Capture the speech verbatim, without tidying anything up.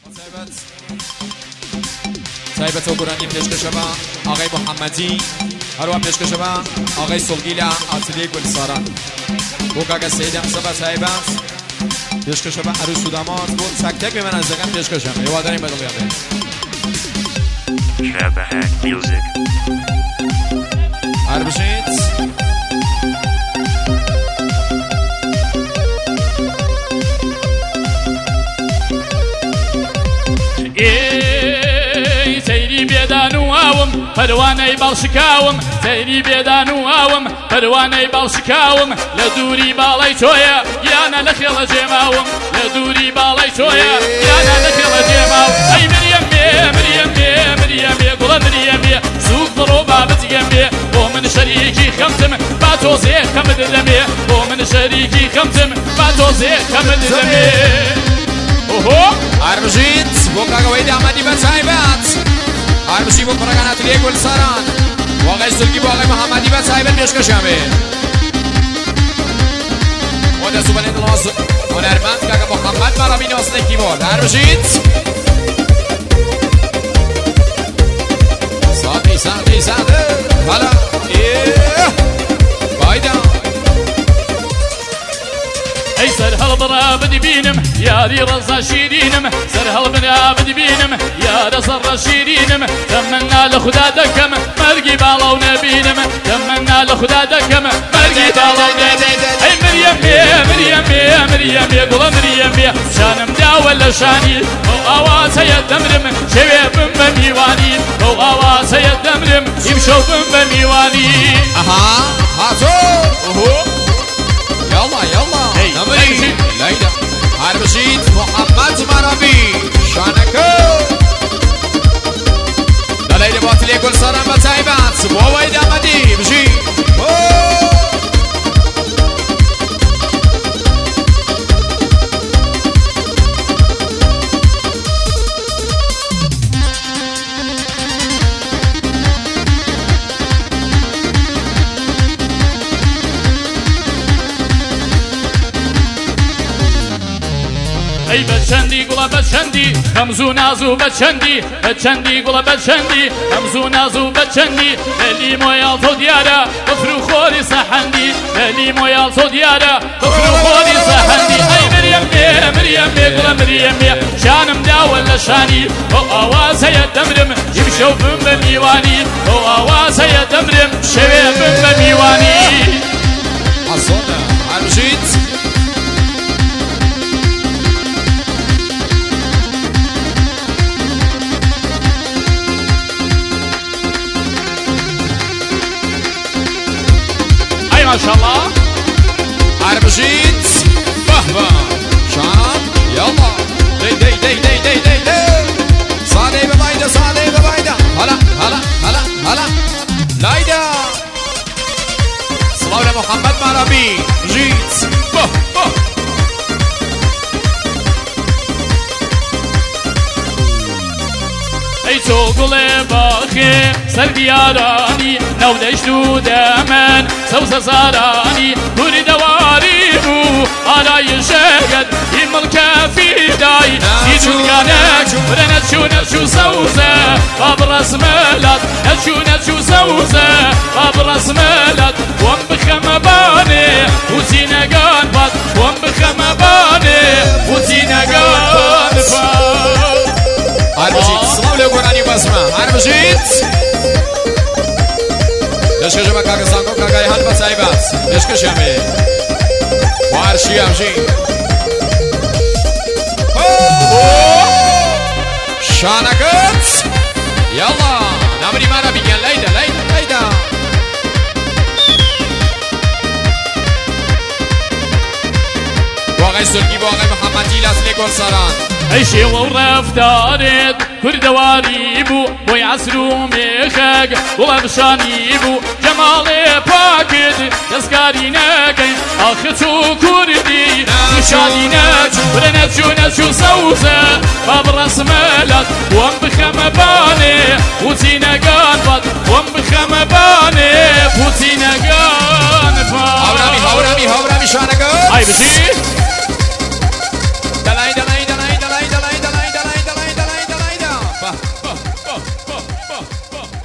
تایبەتەوە گۆرانی پێشکەشەوە ئاغای محەممەدی هەروە پێشکەشەوە ئاغای سڵگیلە ئاتلێ گولساران بۆ کاکە سەیدە قسە تایبەت پێشکەشەوە عروس و داماد بۆ تەک-تەک بێمەنەنجەکان پێشکەشەم هێوادارین بەدڵیادێن شابهات میوزیک هەر بشیت بێدان و ئاوم پەروانەی باڵشکاوم سەیری بێدان و ئاوم پەروانەی باڵشکاوم لە دووری باڵای تۆیە یانە لە خێڵە جێماوم لە دووری باڵای تۆیە یانە لە خێڵە جێماو ئەی مریەم بێ مریەم بێ مریەم بێ گوڵە مریەم بێ سووک بڕۆ بابەتگەم بێ بۆ من شەریکی خەمتم با تۆزێ کەمت دەمێ بۆ من شەریکی خەمتم با تۆزێ کەمت دەمێ ئۆهۆ ئاربژیت بۆ کاکەوەی دامەدی بە تایبەت ئاربژی بۆ پڕەکان ئاتلێ گولساران واقعی سولگی بۆ ئاغای محەممەدی بە تایبەت پێشکەشیان بێ بۆ دەست و بەلێ دڵواز هونەرمەند کاکە محەممەد مەڕەبی نۆستنەی کیبۆرد ئاربژیت ساقی ساقی ساقی هەلا فایدا ئەی سەر هەڵبڕا بنبینم یاری ڕەزا شیرینم سەر هەڵبرا بنبینم یارە سەڕە شیرینم تەمەنا لە خوددا دەکەم مەرگی باڵاو نەبینم تەمەنا لە خوددا دەکەم مەرگی باڵاو نەبینم ئەی مریەم بێ مریەم بێ مریەم بێ گوڵە مریەم بێ شانم داوە لە شانی ئەو ئاوازەیە دەمرم شەوێ بم بە میوانی ئەو ئاوازەیە دەمرم ئیمشەو بم بە میوانی ئەها هاتۆ يلا يلا نمري ليلى هربشيت محمد مرابي شانكو ليلى باطل يقول سلام بتايبات وويد أمدي بجي ئەی بەچەندی گوڵە بەچەندی خەمزوو ناز و بەچەندی بەچەندی گوڵە بەچەندی خەمزوو ناز و بەچەندی لەلی مۆیاڵ تۆ دیارە بەفر و خۆری سەحەندی لەلی مۆیاڵ تۆ دیارە بەفر و خۆری سەحەندی ئەی مریەم بێ مریەم بێ گوڵە مریەم بێ شانم داوە لە شانی ئەو ئاوازەیە دەمرم ئیمشەو بم بە میوانی ئەو ئاوازەیە دەمرم شەوێ بم بە میوانی حەزۆنە هەربژیت ما شاء الله هربشيت بهبه شان يلا دي دي دي دي دي دي دي صالي ببايدة صالي ببايدة هلا هلا هلا هلا لايدا صلاة محمد مرابي جيت به به ئەی تۆ گوڵێ باخێ سەر دیارانی ناو دەشت و دەمەن سەوزە زارانی دووری دەواری بوو ئارایشەکەت هی مڵکە فیدای هی جوولگانەک برە نەچوو نەچوو سەوزە با بڕەسمەلات نەچوو نەچوو سەوزە با بڕەسمەلات وەم بخەمە بانێ وچینەگان بات وەم بخەمە بانێ وچینەگان بات هربشيت صلاة لو قراني بسمة هربشيت ليش كجمع كاكا سانكو كاكا يهان بسايبات ليش كشامي وارشي امشي شانكت يلا نمري مانا بيجان ليدا ليدا ليدا واغي سلقي واغي محمدي لازلي قرصاران ئەی شێوە و ڕەفتارێت کوردەواری بوو بۆی عەسر و مێخەک وڵە بشانی بوو جەماڵێ پاکت دەستکاری نەکەی ئاخت و کوردی نشانی نەچوو برە نەچوو نەچوو سەوزە با بڕەسمەلات وەم بخەمە بانێ وچینەگان بات وەم بخەمە بانێ وچینەگان بات هاورامی هاورامی هاورامی شانەکەت ئای بژی دەلای دەلای دەلای دەلای دەلای دەلای دەلای دەلای با با با با